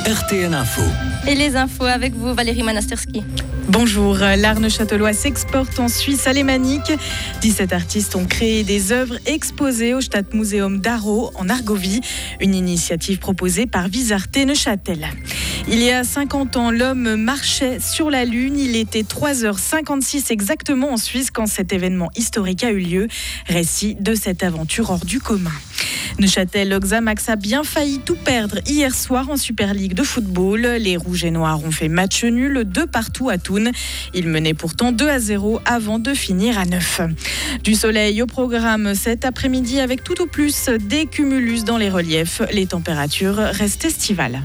RTN Info. Et les infos avec vous, Valérie Manasterski. Bonjour, l'art neuchâtelois s'exporte en Suisse alémanique. 17 artistes ont créé des œuvres exposées au Stadtmuseum d'Aarau en Argovie, une initiative proposée par Visarte Neuchâtel. Il y a 50 ans, l'homme marchait sur la Lune. Il était 3h56 exactement en Suisse quand cet événement historique a eu lieu. Récit de cette aventure hors du commun. Neuchâtel-Xamax a bien failli tout perdre hier soir en Super League de football. Les Rouges et Noirs ont fait match nul 2-2 à Thun. Ils menaient pourtant 2-0 avant de finir à 9. Du soleil au programme cet après-midi avec tout au plus des cumulus dans les reliefs. Les températures restent estivales.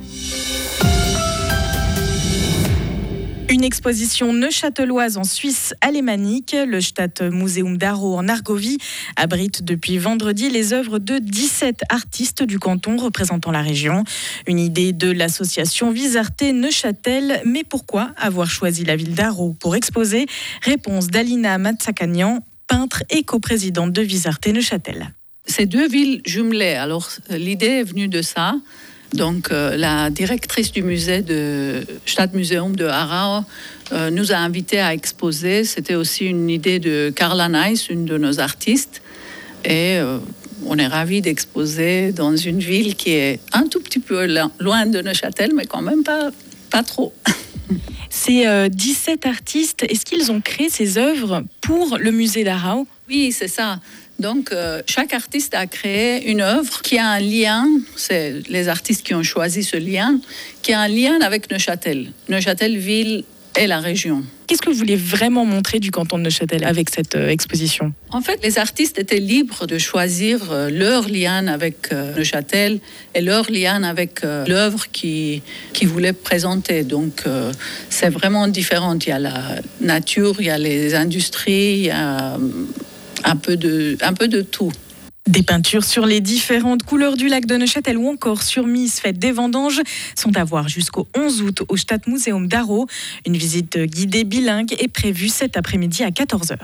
Une exposition neuchâteloise en Suisse alémanique. Le Stadtmuseum d'Aarau en Argovie abrite depuis vendredi les œuvres de 17 artistes du canton représentant la région. Une idée de l'association Visarte Neuchâtel. Mais pourquoi avoir choisi la ville d'Aarau pour exposer ? Réponse d'Alina Matsakanian, peintre et coprésidente de Visarte Neuchâtel. Ces deux villes jumelées, alors l'idée est venue de ça. Donc, la directrice du musée de Stadtmuseum de Aarau nous a invités à exposer. C'était aussi une idée de Carla Nice, une de nos artistes. Et on est ravis d'exposer dans une ville qui est un tout petit peu loin de Neuchâtel, mais quand même pas trop. Ces 17 artistes, est-ce qu'ils ont créé ces œuvres pour le musée d'Aarau ? Oui, c'est ça. Donc, chaque artiste a créé une œuvre qui a un lien, c'est les artistes qui ont choisi ce lien, qui a un lien avec Neuchâtel, Neuchâtel-Ville et la région. Qu'est-ce que vous voulez vraiment montrer du canton de Neuchâtel avec cette exposition ? En fait, les artistes étaient libres de choisir leur lien avec Neuchâtel et leur lien avec l'œuvre qu'ils voulaient présenter. Donc, c'est vraiment différent. Il y a la nature, il y a les industries, il y a un peu de tout. Des peintures sur les différentes couleurs du lac de Neuchâtel ou encore sur Miss Fête des Vendanges sont à voir jusqu'au 11 août au Stadtmuseum d'Aarau. Une visite guidée bilingue est prévue cet après-midi à 14h.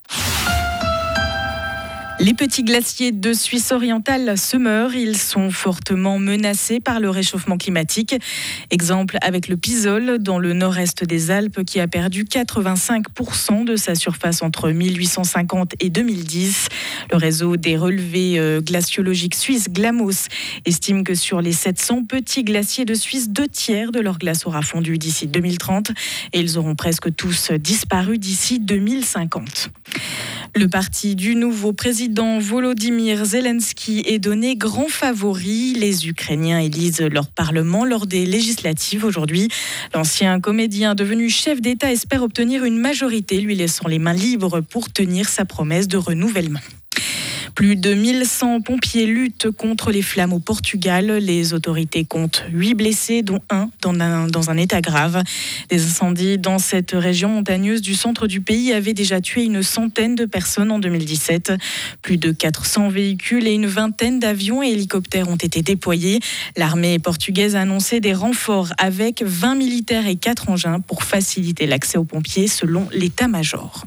Les petits glaciers de Suisse orientale se meurent. Ils sont fortement menacés par le réchauffement climatique. Exemple avec le Pisol, dans le nord-est des Alpes, qui a perdu 85% de sa surface entre 1850 et 2010. Le réseau des relevés glaciologiques suisses, Glamos, estime que sur les 700 petits glaciers de Suisse, 2/3 de leur glace aura fondu d'ici 2030 et ils auront presque tous disparu d'ici 2050. Le parti du nouveau président Volodymyr Zelensky est donné grand favori. Les Ukrainiens élisent leur parlement lors des législatives aujourd'hui. L'ancien comédien devenu chef d'État espère obtenir une majorité, lui laissant les mains libres pour tenir sa promesse de renouvellement. Plus de 1100 pompiers luttent contre les flammes au Portugal. Les autorités comptent 8 blessés, dont un dans un état grave. Les incendies dans cette région montagneuse du centre du pays avaient déjà tué une centaine de personnes en 2017. Plus de 400 véhicules et une vingtaine d'avions et hélicoptères ont été déployés. L'armée portugaise a annoncé des renforts avec 20 militaires et 4 engins pour faciliter l'accès aux pompiers selon l'état-major.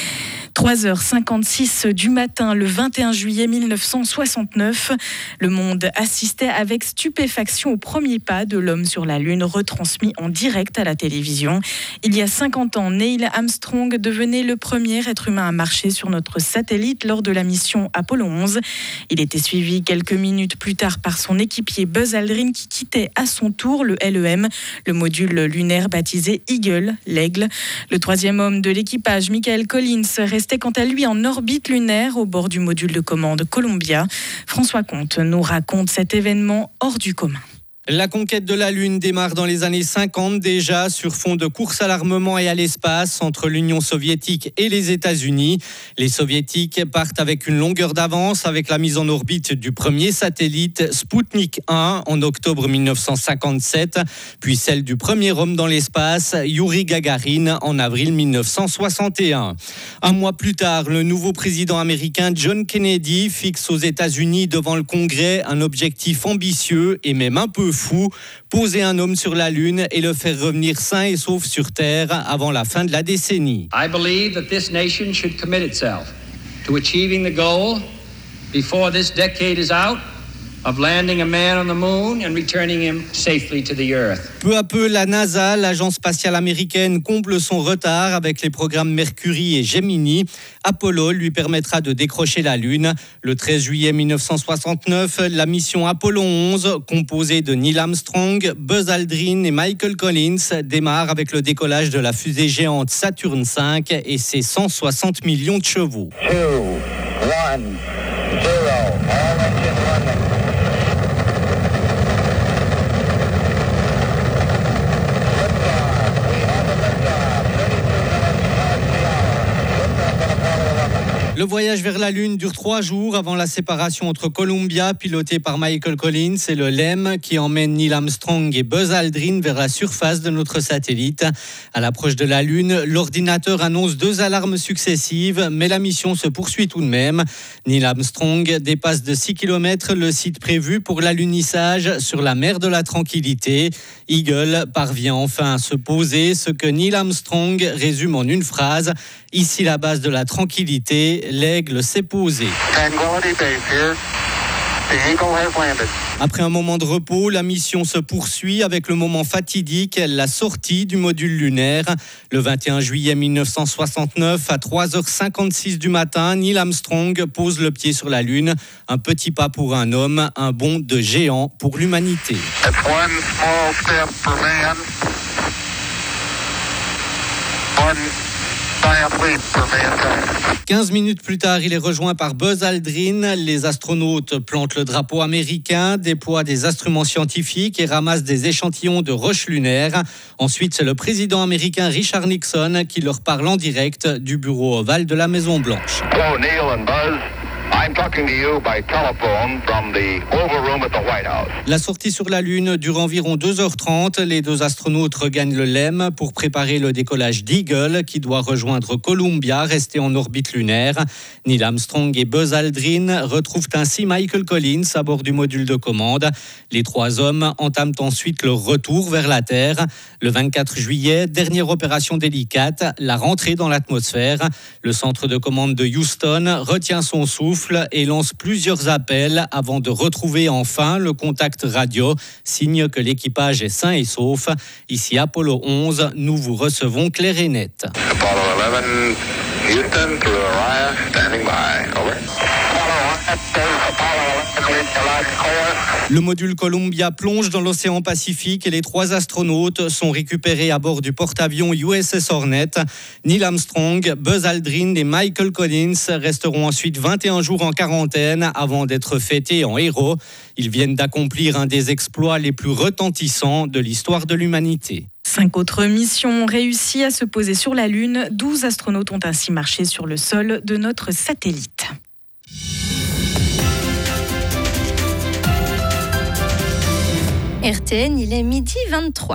3h56 du matin, le 21 juillet 1969, le monde assistait avec stupéfaction au premier pas de l'homme sur la Lune, retransmis en direct à la télévision. Il y a 50 ans, Neil Armstrong devenait le premier être humain à marcher sur notre satellite lors de la mission Apollo 11. Il était suivi quelques minutes plus tard par son équipier Buzz Aldrin qui quittait à son tour le LEM, le module lunaire baptisé Eagle, l'aigle. Le troisième homme de l'équipage, Michael Collins, restait quant à lui en orbite lunaire au bord du module de commande Columbia. François Comte nous raconte cet événement hors du commun. La conquête de la Lune démarre dans les années 50 déjà sur fond de course à l'armement et à l'espace entre l'Union soviétique et les États-Unis. Les soviétiques partent avec une longueur d'avance avec la mise en orbite du premier satellite Sputnik 1 en octobre 1957, puis celle du premier homme dans l'espace, Youri Gagarin, en avril 1961. Un mois plus tard, le nouveau président américain John Kennedy fixe aux États-Unis devant le Congrès un objectif ambitieux et même un peu fou, poser un homme sur la Lune et le faire revenir sain et sauf sur Terre avant la fin de la décennie. I believe that this nation should commit itself to achieving the goal before this decade is out of landing a man on the moon and returning him safely to the Earth. Peu à peu, la NASA, l'agence spatiale américaine, comble son retard avec les programmes Mercury et Gemini. Apollo lui permettra de décrocher la Lune. Le 13 juillet 1969, la mission Apollo 11, composée de Neil Armstrong, Buzz Aldrin et Michael Collins, démarre avec le décollage de la fusée géante Saturn V et ses 160 millions de chevaux. 2, 1, 0. All engine running. Le voyage vers la Lune dure 3 jours avant la séparation entre Columbia, piloté par Michael Collins, et le LEM, qui emmène Neil Armstrong et Buzz Aldrin vers la surface de notre satellite. À l'approche de la Lune, l'ordinateur annonce 2 alarmes successives, mais la mission se poursuit tout de même. Neil Armstrong dépasse de 6 km le site prévu pour l'alunissage sur la mer de la Tranquillité. Eagle parvient enfin à se poser, ce que Neil Armstrong résume en une phrase: « Ici la base de la Tranquillité, l'aigle s'est posé. » Après un moment de repos, la mission se poursuit avec le moment fatidique, la sortie du module lunaire. Le 21 juillet 1969, à 3h56 du matin, Neil Armstrong pose le pied sur la Lune. Un petit pas pour un homme, un bond de géant pour l'humanité. 15 minutes plus tard, il est rejoint par Buzz Aldrin. Les astronautes plantent le drapeau américain, déploient des instruments scientifiques et ramassent des échantillons de roches lunaires. Ensuite, c'est le président américain Richard Nixon qui leur parle en direct du bureau ovale de la Maison-Blanche. Hello, Neil and Buzz. I'm talking to you by telephone from the Oval Room at the White House. La sortie sur la Lune dure environ 2h30. Les 2 astronautes regagnent le LEM pour préparer le décollage d'Eagle qui doit rejoindre Columbia, resté en orbite lunaire. Neil Armstrong et Buzz Aldrin retrouvent ainsi Michael Collins à bord du module de commande. Les 3 hommes entament ensuite leur retour vers la Terre. Le 24 juillet, dernière opération délicate, la rentrée dans l'atmosphère. Le centre de commande de Houston retient son souffle et lance plusieurs appels avant de retrouver enfin le contact radio, signe que l'équipage est sain et sauf. Ici Apollo 11, nous vous recevons clair et net. Apollo 11, Houston to Orion, standing by. Over. Le module Columbia plonge dans l'océan Pacifique et les 3 astronautes sont récupérés à bord du porte-avions USS Hornet. Neil Armstrong, Buzz Aldrin et Michael Collins resteront ensuite 21 jours en quarantaine avant d'être fêtés en héros. Ils viennent d'accomplir un des exploits les plus retentissants de l'histoire de l'humanité. 5 autres missions ont réussi à se poser sur la Lune. 12 astronautes ont ainsi marché sur le sol de notre satellite. RTN, il est 12h23.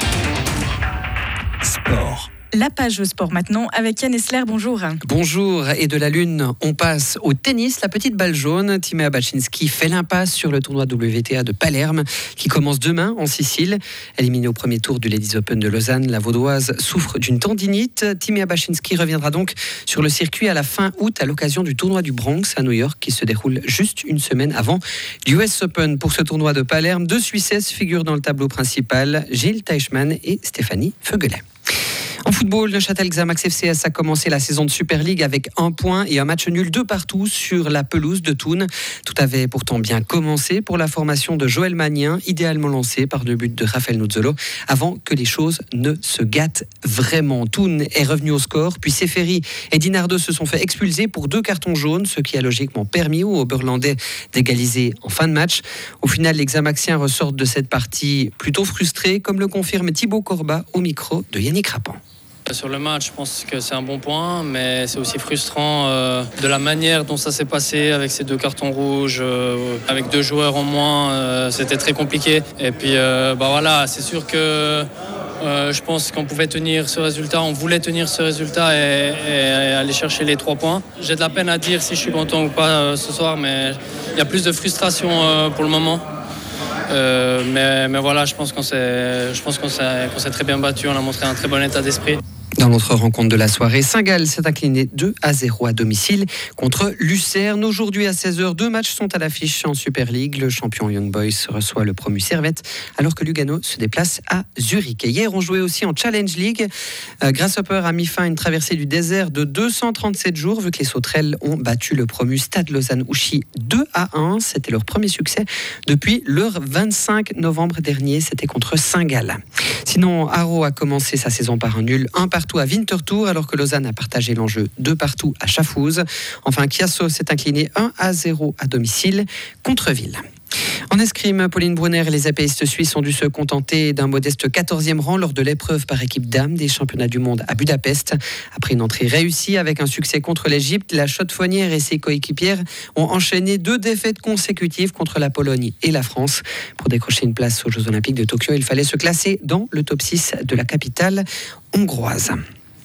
Sport. La page sport maintenant avec Yann Essler, bonjour. Bonjour, et de la Lune, on passe au tennis. La petite balle jaune, Timea Bacsinszky fait l'impasse sur le tournoi WTA de Palerme qui commence demain en Sicile. Éliminée au premier tour du Ladies Open de Lausanne, la Vaudoise souffre d'une tendinite. Timea Bacsinszky reviendra donc sur le circuit à la fin août à l'occasion du tournoi du Bronx à New York qui se déroule juste une semaine avant l'US Open. Pour ce tournoi de Palerme, 2 Suissesses figurent dans le tableau principal, Gilles Teichmann et Stéphanie Vögele. En football, Neuchâtel Xamax FCS a commencé la saison de Super League avec 1 point et un match nul 2 partout sur la pelouse de Thun. Tout avait pourtant bien commencé pour la formation de Joël Magnien, idéalement lancé par 2 buts de Raphaël Nuzzolo, avant que les choses ne se gâtent vraiment. Thun est revenu au score, puis Seferi et Dinardo se sont fait expulser pour 2 cartons jaunes, ce qui a logiquement permis aux Oberlandais d'égaliser en fin de match. Au final, les Xamaxiens ressortent de cette partie plutôt frustrés, comme le confirme Thibaut Corbat au micro de Yannick Rappan. Sur le match, je pense que c'est un bon point, mais c'est aussi frustrant de la manière dont ça s'est passé avec ces 2 cartons rouges, avec 2 joueurs en moins, c'était très compliqué. Et puis voilà, c'est sûr que je pense qu'on pouvait tenir ce résultat, on voulait tenir ce résultat et aller chercher les 3 points. J'ai de la peine à dire si je suis content ou pas ce soir, mais il y a plus de frustration pour le moment. Mais voilà, je pense qu'on s'est très bien battu, on a montré un très bon état d'esprit. Dans l'autre rencontre de la soirée, Saint-Gall s'est incliné 2-0 à domicile contre Lucerne. Aujourd'hui à 16h, 2 matchs sont à l'affiche en Super League. Le champion Young Boys reçoit le promu Servette alors que Lugano se déplace à Zurich. Et hier, on jouait aussi en Challenge League. Grasshopper a mis fin à une traversée du désert de 237 jours vu que les Sauterelles ont battu le promu Stade Lausanne-Ouchy 2-1. C'était leur premier succès depuis le 25 novembre dernier. C'était contre Saint-Gall. Sinon, Haro a commencé sa saison par un nul 1-1 à Winterthur, alors que Lausanne a partagé l'enjeu 2-2 à Schaffhouse. Enfin, Chiasso s'est incliné 1-0 à domicile contre Ville. En escrime, Pauline Brunner et les épéistes suisses ont dû se contenter d'un modeste 14e rang lors de l'épreuve par équipe dames des championnats du monde à Budapest. Après une entrée réussie avec un succès contre l'Égypte, la Chaude-Fonnière et ses coéquipières ont enchaîné 2 défaites consécutives contre la Pologne et la France. Pour décrocher une place aux Jeux Olympiques de Tokyo, il fallait se classer dans le top 6 de la capitale hongroise.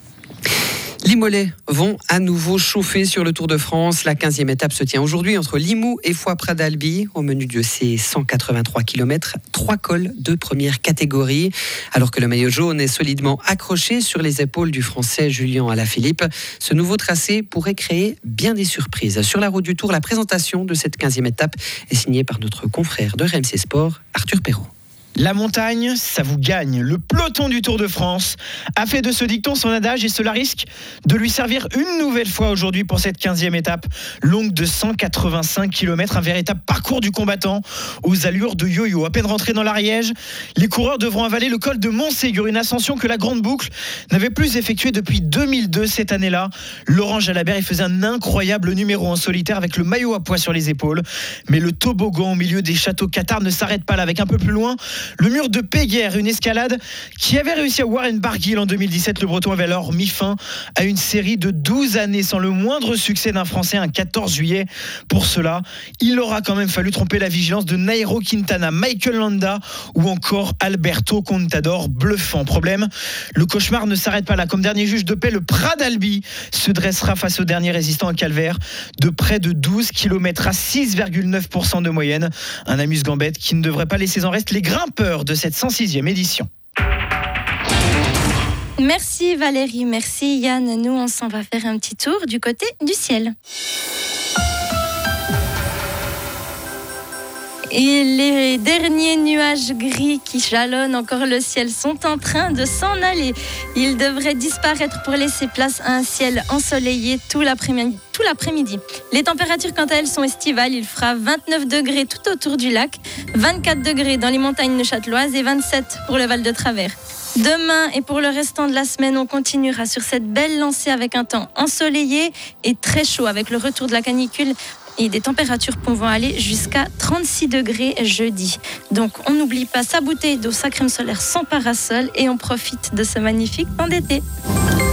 Les mollets vont à nouveau chauffer sur le Tour de France. La 15e étape se tient aujourd'hui entre Limoux et Foix-Pradalbi. Au menu de ces 183 km, 3 cols de première catégorie. Alors que le maillot jaune est solidement accroché sur les épaules du Français Julien Alaphilippe, ce nouveau tracé pourrait créer bien des surprises. Sur la route du Tour, la présentation de cette 15e étape est signée par notre confrère de RMC Sport, Arthur Perrault. La montagne, ça vous gagne. Le peloton du Tour de France a fait de ce dicton son adage et cela risque de lui servir une nouvelle fois aujourd'hui pour cette 15e étape longue de 185 km, un véritable parcours du combattant aux allures de yo-yo. À peine rentrés dans l'Ariège, les coureurs devront avaler le col de Montségur, une ascension que la Grande Boucle n'avait plus effectuée depuis 2002 cette année-là. Laurent Jalabert, il faisait un incroyable numéro en solitaire avec le maillot à pois sur les épaules. Mais le toboggan au milieu des châteaux cathares ne s'arrête pas là. Avec un peu plus loin, le mur de Péguerre, une escalade qui avait réussi à Warren Barguil en 2017. Le Breton avait alors mis fin à une série de 12 années sans le moindre succès d'un Français un 14 juillet. Pour cela, il aura quand même fallu tromper la vigilance de Nairo Quintana, Michael Landa ou encore Alberto Contador, bluffant. Problème, le cauchemar ne s'arrête pas là. Comme dernier juge de paix, le Pradalbi se dressera face au dernier résistant au calvaire de près de 12 km à 6,9% de moyenne. Un amuse-gambette qui ne devrait pas laisser en reste les grimpeurs de cette 106e édition. Merci Valérie, merci Yann. Nous, on s'en va faire un petit tour du côté du ciel. Et les derniers nuages gris qui jalonnent encore le ciel sont en train de s'en aller. Ils devraient disparaître pour laisser place à un ciel ensoleillé tout l'après-midi. Les températures, quant à elles, sont estivales. Il fera 29 degrés tout autour du lac, 24 degrés dans les montagnes neuchâteloises et 27 pour le Val de Travers. Demain et pour le restant de la semaine, on continuera sur cette belle lancée avec un temps ensoleillé et très chaud avec le retour de la canicule et des températures pouvant aller jusqu'à 36 degrés jeudi. Donc on n'oublie pas sa bouteille d'eau, sa crème solaire, son parasol et on profite de ce magnifique temps d'été.